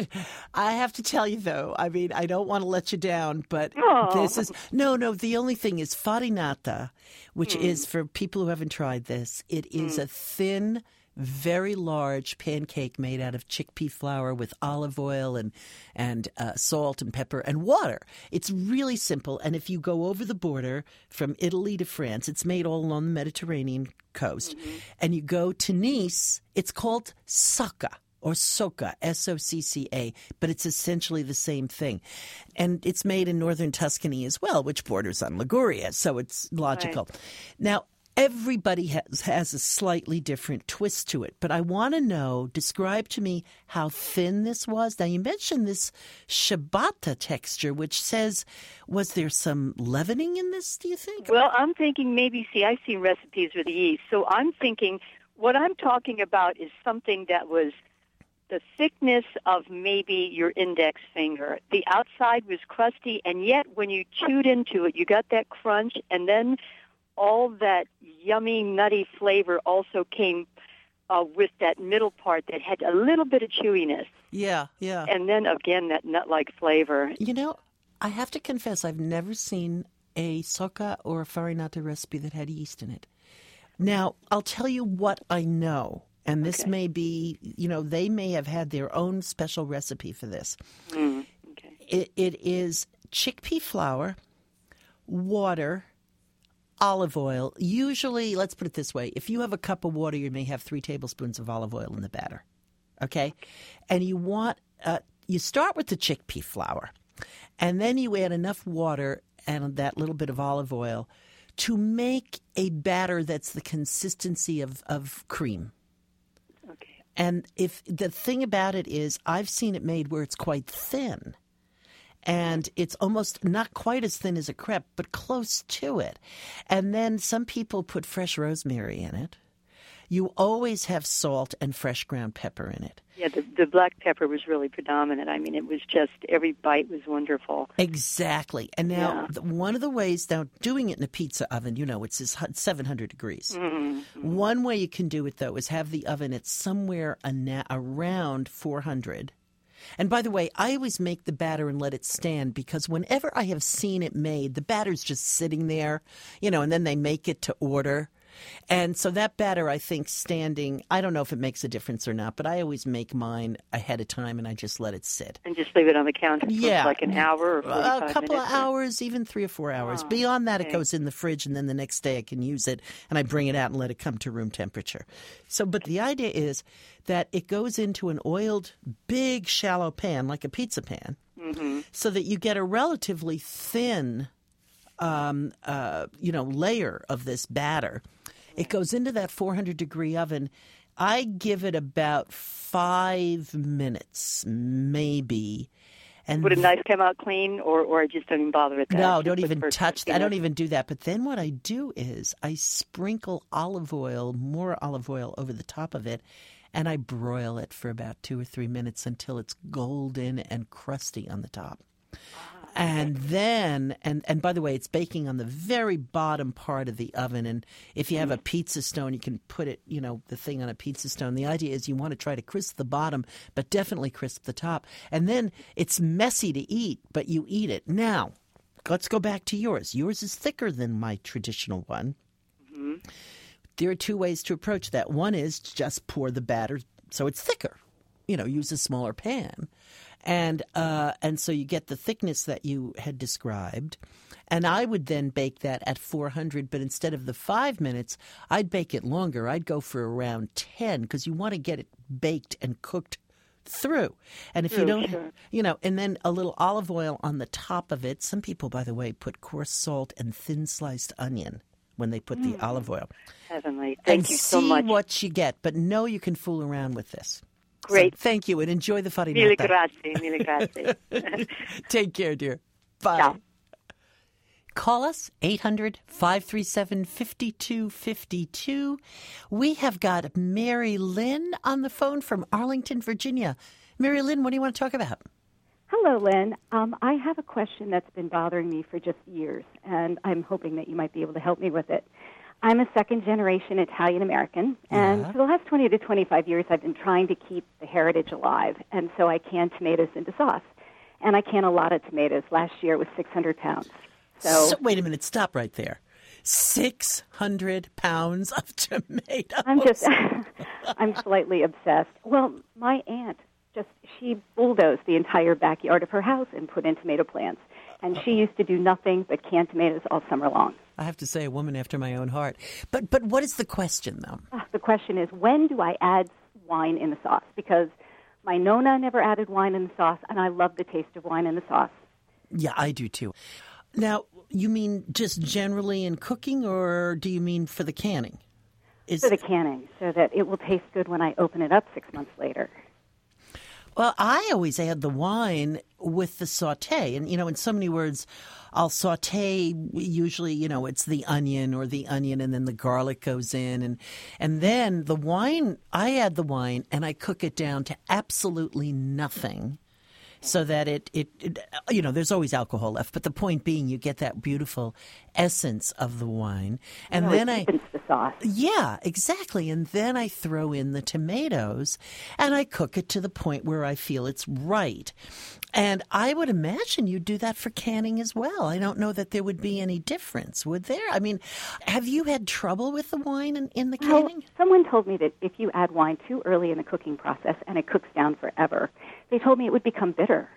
B: I have to tell you, though, I mean, I don't want to let you down, but
L: oh.
B: this is, no, no, the only thing is farinata, which mm. is, for people who haven't tried this, it is mm. a thin, very large pancake made out of chickpea flour with olive oil and, and uh, salt and pepper and water. It's really simple, and if you go over the border from Italy to France, it's made all along the Mediterranean coast, mm-hmm. and you go to Nice, it's called socca. Or socca, S O C C A, but it's essentially the same thing. And it's made in northern Tuscany as well, which borders on Liguria, so it's logical. Right. Now, everybody has, has a slightly different twist to it, but I want to know, describe to me how thin this was. Now, you mentioned this ciabatta texture, which says, was there some leavening in this, do you think?
L: Well, I'm thinking maybe, see, I've seen recipes with yeast, so I'm thinking what I'm talking about is something that was the thickness of maybe your index finger. The outside was crusty, and yet when you chewed into it, you got that crunch, and then all that yummy, nutty flavor also came uh, with that middle part that had a little bit of chewiness.
B: Yeah, yeah.
L: And then, again, that nut-like flavor.
B: You know, I have to confess, I've never seen a socca or a farinata recipe that had yeast in it. Now, I'll tell you what I know. And this okay. may be, you know, they may have had their own special recipe for this.
L: Mm, okay.
B: It, it is chickpea flour, water, olive oil. Usually, let's put it this way. If you have a cup of water, you may have three tablespoons of olive oil in the batter. Okay? And you want, uh, you start with the chickpea flour. And then you add enough water and that little bit of olive oil to make a batter that's the consistency of, of cream. And if the thing about it is, I've seen it made where it's quite thin. And it's almost not quite as thin as a crepe, but close to it. And then some people put fresh rosemary in it. You always have salt and fresh ground pepper in it.
L: Yeah, the, the black pepper was really predominant. I mean, it was just, every bite was wonderful.
B: Exactly. And now,
L: yeah.
B: one of the ways, now doing it in a pizza oven, you know, it's seven hundred degrees.
L: Mm-hmm.
B: One way you can do it, though, is have the oven at somewhere ana- around four hundred. And by the way, I always make the batter and let it stand because whenever I have seen it made, the batter's just sitting there, you know, and then they make it to order. And so that batter, I think, standing, I don't know if it makes a difference or not, but I always make mine ahead of time and I just let it sit.
L: And just leave it on the counter for
B: Yeah.
L: like an hour or forty-five
B: A couple
L: minutes?
B: of hours, even three or four hours.
L: Oh,
B: Beyond that,
L: okay.
B: it goes in the fridge, and then the next day I can use it, and I bring it out and let it come to room temperature. So, but the idea is that it goes into an oiled, big, shallow pan, like a pizza pan,
L: Mm-hmm.
B: so that you get a relatively thin, um, uh, you know, layer of this batter. It goes into that four hundred degree oven. I give it about five minutes, maybe. And
L: Would a knife come out clean, or, or I just don't even bother with that?
B: No,
L: Just
B: don't
L: put
B: even
L: first
B: touch that. I
L: fifteen
B: don't
L: minutes?
B: even do that. But then what I do is I sprinkle olive oil, more olive oil over the top of it, and I broil it for about two or three minutes until it's golden and crusty on the top. And then, and, and by the way, it's baking on the very bottom part of the oven. And if you have a pizza stone, you can put it, you know, the thing on a pizza stone. The idea is you want to try to crisp the bottom, but definitely crisp the top. And then it's messy to eat, but you eat it. Now, let's go back to yours. Yours is thicker than my traditional one.
L: Mm-hmm.
B: There are two ways to approach that. One is just pour the batter so it's thicker. You know, use a smaller pan. And uh, and so you get the thickness that you had described. And I would then bake that at four hundred, but instead of the five minutes, I'd bake it longer. I'd go for around ten because you want to get it baked and cooked through. And if you
L: True,
B: don't,
L: sure.
B: you know, and then a little olive oil on the top of it. Some people, by the way, put coarse salt and thin sliced onion when they put the olive oil.
L: Heavenly. Thank
B: and
L: you so
B: see
L: much.
B: what you get. But know you can fool around with this.
L: Great.
B: So thank you, and enjoy the farinata.
L: Mille grazie, mille grazie.
B: Take care, dear. Bye.
L: Ciao.
B: Call us, eight hundred, five three seven, five two five two. We have got Mary Lynn on the phone from Arlington, Virginia. Mary Lynn, what do you want to talk about?
M: Hello, Lynn. Um, I have a question that's been bothering me for just years, and I'm hoping that you might be able to help me with it. I'm a second-generation Italian-American, and
B: Yeah.
M: for the last twenty to twenty-five years, I've been trying to keep the heritage alive, and so I can tomatoes into sauce. And I can a lot of tomatoes. Last year, it was six hundred pounds. So,
B: So, wait a minute, stop right there. six hundred pounds of tomatoes.
M: I'm just, I'm slightly obsessed. Well, my aunt just, she bulldozed the entire backyard of her house and put in tomato plants. And she used to do nothing but canned tomatoes all summer long.
B: I have to say, a woman after my own heart. But but what is the question, though?
M: Uh, The question is, when do I add wine in the sauce? Because my Nona never added wine in the sauce, and I love the taste of wine in the sauce.
B: Yeah, I do too. Now, you mean just generally in cooking, or do you mean for the canning? Is
M: For the canning, so that it will taste good when I open it up six months later.
B: Well, I always add the wine with the saute. And, you know, in so many words, I'll saute, usually, you know, it's the onion or the onion and then the garlic goes in. And, and then the wine, I add the wine and I cook it down to absolutely nothing. So that it, it, it, you know, there's always alcohol left. But the point being, you get that beautiful essence of the wine. And
M: No,
B: then
M: it
B: I.
M: deepens the sauce.
B: Yeah, exactly. And then I throw in the tomatoes and I cook it to the point where I feel it's right. And I would imagine you'd do that for canning as well. I don't know that there would be any difference, would there? I mean, have you had trouble with the wine in, in the
M: Well,
B: canning?
M: someone told me that if you add wine too early in the cooking process and it cooks down forever, they told me it would become bitter.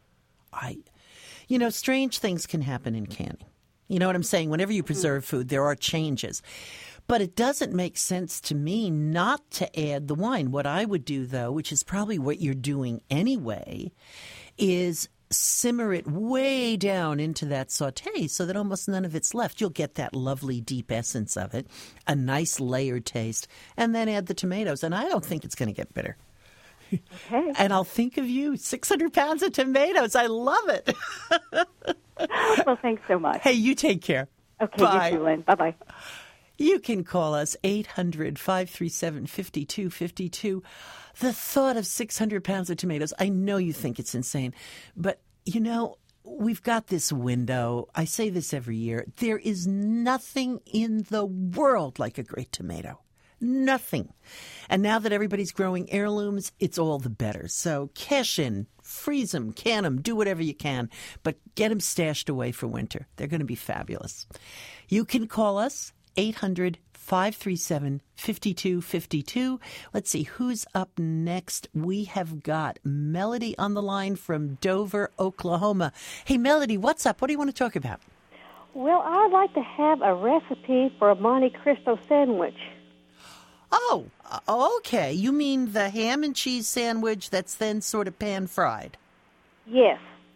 B: I, you know, strange things can happen in canning. You know what I'm saying? Whenever you preserve food, there are changes. But it doesn't make sense to me not to add the wine. What I would do, though, which is probably what you're doing anyway, is simmer it way down into that saute so that almost none of it's left. You'll get that lovely deep essence of it, a nice layered taste, and then add the tomatoes. And I don't think it's going to get bitter.
M: Okay.
B: And I'll think of you, six hundred pounds of tomatoes. I love it.
M: Well, thanks so much.
B: Hey, you take care.
M: Okay,
B: Bye.
M: you too, Lynn. Bye-bye.
B: You can call us eight hundred, five three seven, five two five two. The thought of six hundred pounds of tomatoes, I know you think it's insane, but, you know, we've got this window. I say this every year. There is nothing in the world like a great tomato. Nothing. And now that everybody's growing heirlooms, it's all the better. So cash in, freeze them, can them, do whatever you can, but get them stashed away for winter. They're going to be fabulous. You can call us, eight hundred, five three seven, five two five two. Let's see, who's up next? We have got Melody on the line from Dover, Oklahoma. Hey, Melody, what's up? What do you want to talk about?
N: Well, I'd like to have a recipe for a Monte Cristo sandwich.
B: Oh, okay. You mean the ham and cheese sandwich that's then sort of pan-fried?
N: Yes.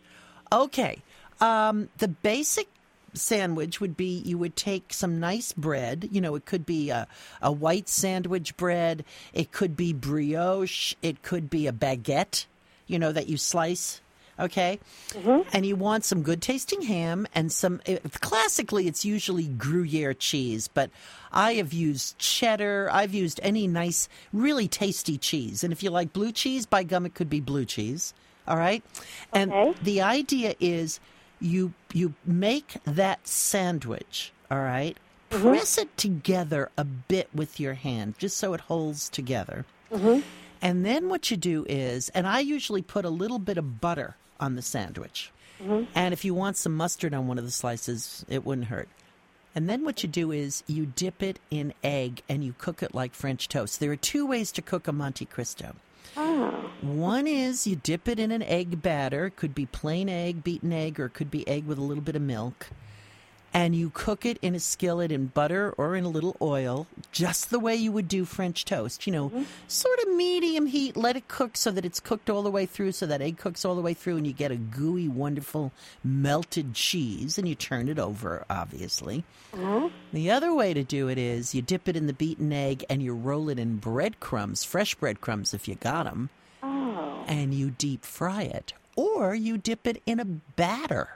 B: Okay. Um, the basic sandwich would be you would take some nice bread. You know, it could be a, a white sandwich bread. It could be brioche. It could be a baguette, you know, that you slice. Okay? Mm-hmm. And you want some good-tasting ham and some... It, classically, it's usually Gruyere cheese, but I have used cheddar. I've used any nice, really tasty cheese. And if you like blue cheese, by gum, it could be blue cheese. All right? And
N: okay.
B: The idea is you you make that sandwich, all right? Mm-hmm. Press it together a bit with your hand, just so it holds together.
N: Mm-hmm.
B: And then what you do is, and I usually put a little bit of butter on the sandwich. Mm-hmm. And if you want some mustard on one of the slices, it wouldn't hurt. And then what you do is you dip it in egg and you cook it like French toast. There are two ways to cook a Monte Cristo.
N: Oh.
B: One is you dip it in an egg batter. It could be plain egg, beaten egg, or it could be egg with a little bit of milk. And you cook it in a skillet in butter or in a little oil, just the way you would do French toast. You know, mm-hmm. sort of medium heat. Let it cook so that it's cooked all the way through, so that egg cooks all the way through, and you get a gooey, wonderful melted cheese, and you turn it over, obviously. Mm-hmm. The other way to do it is you dip it in the beaten egg, and you roll it in breadcrumbs, fresh breadcrumbs if you got them,
N: oh.
B: and you deep fry it. Or you dip it in a batter.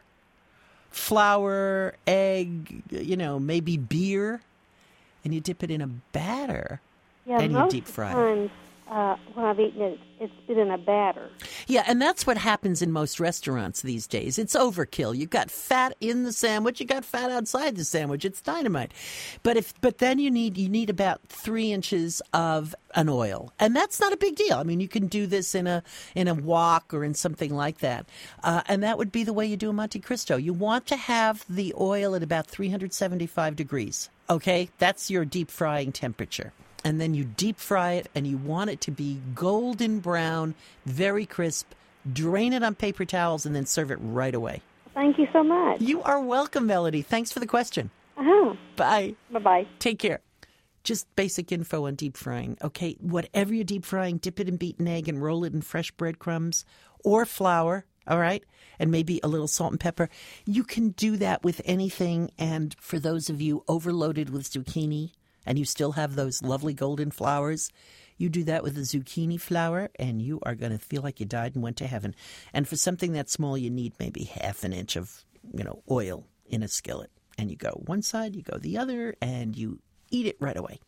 B: Flour, egg, you know, maybe beer, and you dip it in a batter,
N: yeah,
B: and you
N: most
B: deep fry
N: times, uh, when I've eaten it, it's been in a batter.
B: Yeah, and that's what happens in most restaurants these days. It's overkill. You've got fat in the sandwich, you got fat outside the sandwich. It's dynamite. But if, but then you need you need about three inches of an oil, and that's not a big deal. I mean, you can do this in a in a wok or in something like that, uh, and that would be the way you do a Monte Cristo. You want to have the oil at about three hundred seventy-five degrees. Okay, that's your deep frying temperature. And then you deep fry it, and you want it to be golden brown, very crisp. Drain it on paper towels, and then serve it right away.
N: Thank you so much.
B: You are welcome, Melody. Thanks for the question.
N: Uh-huh.
B: Bye.
N: Bye-bye.
B: Take care. Just basic info on deep frying. Okay, whatever you're deep frying, dip it in beaten egg and roll it in fresh breadcrumbs or flour, all right? And maybe a little salt and pepper. You can do that with anything. And for those of you overloaded with zucchini, and you still have those lovely golden flowers, you do that with a zucchini flower, and you are going to feel like you died and went to heaven. And for something that small, you need maybe half an inch of, you know, oil in a skillet. And you go one side, you go the other, and you eat it right away.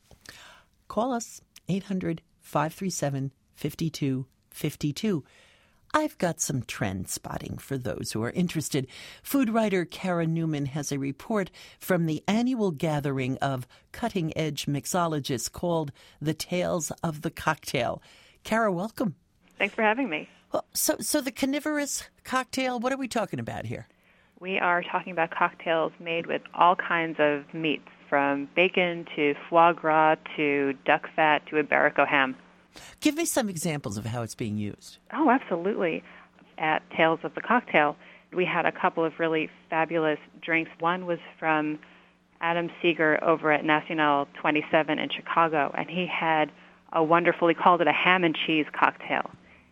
B: Call us, eight hundred, five three seven, five two five two. I've got some trend spotting for those who are interested. Food writer Kara Newman has a report from the annual gathering of cutting-edge mixologists called The Tales of the Cocktail. Kara, welcome.
O: Thanks for having me.
B: Well, so, so the carnivorous cocktail, what are we talking about here?
O: We are talking about cocktails made with all kinds of meats, from bacon to foie gras to duck fat to Iberico ham.
B: Give me some examples of how it's being used.
O: Oh, absolutely. At Tales of the Cocktail, we had a couple of really fabulous drinks. One was from Adam Seeger over at Nacional twenty-seven in Chicago, and he had a wonderful, he called it a ham and cheese cocktail.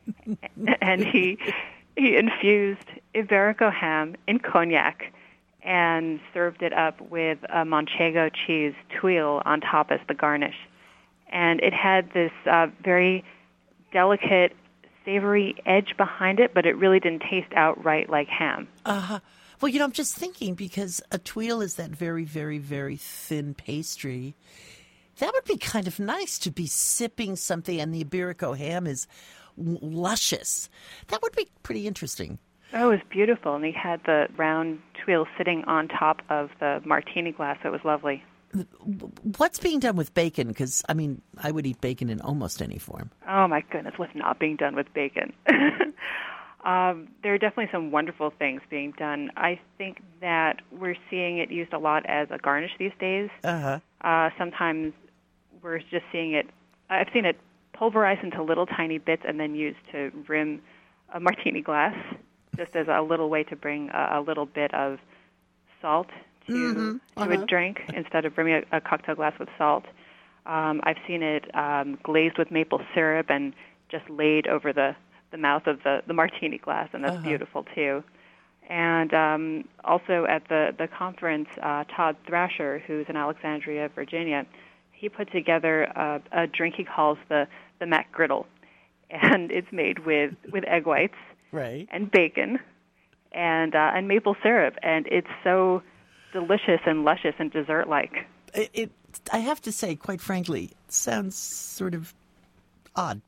O: And he he infused Iberico ham in cognac and served it up with a Manchego cheese tuile on top as the garnish. And it had this uh, very delicate, savory edge behind it, but it really didn't taste outright like ham.
B: Uh-huh. Well, you know, I'm just thinking, because a tuile is that very, very, very thin pastry. That would be kind of nice to be sipping something, and the Iberico ham is luscious. That would be pretty interesting.
O: Oh, it was beautiful, and he had the round tuile sitting on top of the martini glass. It was lovely.
B: What's being done with bacon? Because, I mean, I would eat bacon in almost any form.
O: Oh, my goodness, what's not being done with bacon? um, there are definitely some wonderful things being done. I think that we're seeing it used a lot as a garnish these days.
B: Uh-huh.
O: Uh, sometimes we're just seeing it, I've seen it pulverized into little tiny bits and then used to rim a martini glass, just as a little way to bring a, a little bit of salt to,
B: mm-hmm. uh-huh.
O: to a drink instead of brimming a, a cocktail glass with salt. Um, I've seen it um, glazed with maple syrup and just laid over the, the mouth of the, the martini glass, and that's
B: uh-huh.
O: beautiful too. And um, also at the, the conference, uh, Todd Thrasher, who's in Alexandria, Virginia, he put together a, a drink he calls the, the Mac Griddle. And it's made with, with egg whites
B: right.
O: and bacon and uh, and maple syrup. And it's so delicious and luscious and dessert-like.
B: It, it, I have to say, quite frankly, it sounds sort of odd.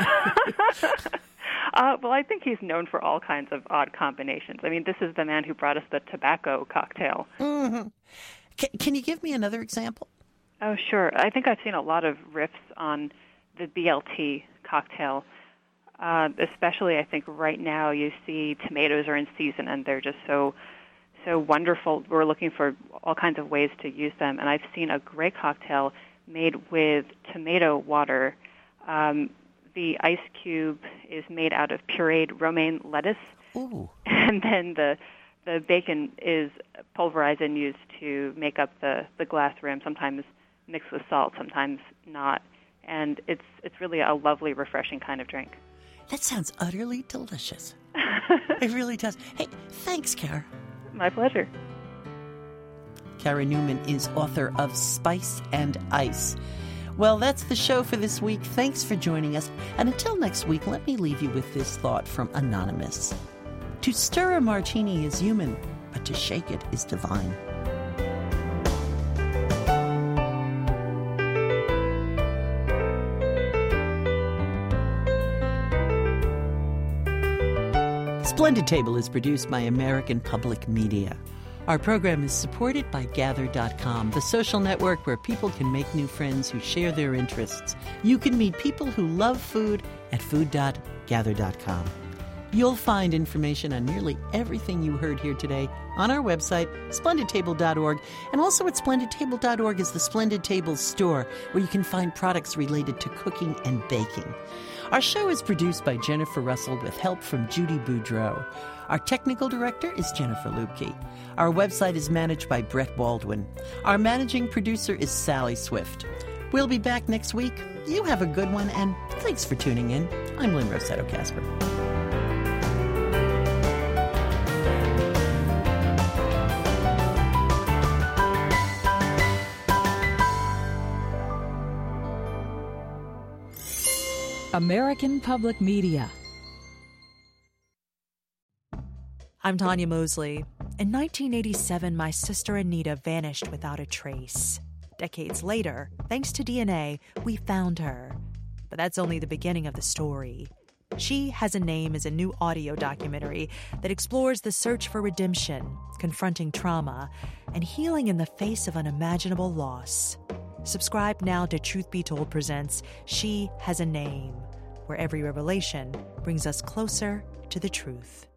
O: Uh, well, I think he's known for all kinds of odd combinations. I mean, this is the man who brought us the tobacco cocktail.
B: Mm-hmm. Can, can you give me another example?
O: Oh, sure. I think I've seen a lot of riffs on the B L T cocktail. Uh, especially, I think right now you see tomatoes are in season and they're just so so wonderful. We're looking for all kinds of ways to use them. And I've seen a great cocktail made with tomato water. Um, the ice cube is made out of pureed romaine lettuce.
B: Ooh.
O: And then the the bacon is pulverized and used to make up the, the glass rim, sometimes mixed with salt, sometimes not. And it's it's really a lovely, refreshing kind of drink.
B: That sounds utterly delicious. It really does. Hey, thanks, Kara.
O: My pleasure.
B: Kara Newman is author of Spice and Ice. Well, that's the show for this week. Thanks for joining us. And until next week, let me leave you with this thought from Anonymous. To stir a martini is human, but to shake it is divine. Splendid Table is produced by American Public Media. Our program is supported by Gather dot com, the social network where people can make new friends who share their interests. You can meet people who love food at food dot gather dot com. You'll find information on nearly everything you heard here today on our website, splendid table dot org, and also at splendid table dot org is the Splendid Table store, where you can find products related to cooking and baking. Our show is produced by Jennifer Russell with help from Judy Boudreau. Our technical director is Jennifer Lubke. Our website is managed by Brett Baldwin. Our managing producer is Sally Swift. We'll be back next week. You have a good one, and thanks for tuning in. I'm Lynn Rossetto Kasper.
P: American Public Media.
Q: I'm Tanya Mosley. In nineteen eighty-seven, my sister Anita vanished without a trace. Decades later, thanks to D N A, we found her. But that's only the beginning of the story. She Has a Name is a new audio documentary that explores the search for redemption, confronting trauma, and healing in the face of unimaginable loss. Subscribe now to Truth Be Told presents She Has a Name, where every revelation brings us closer to the truth.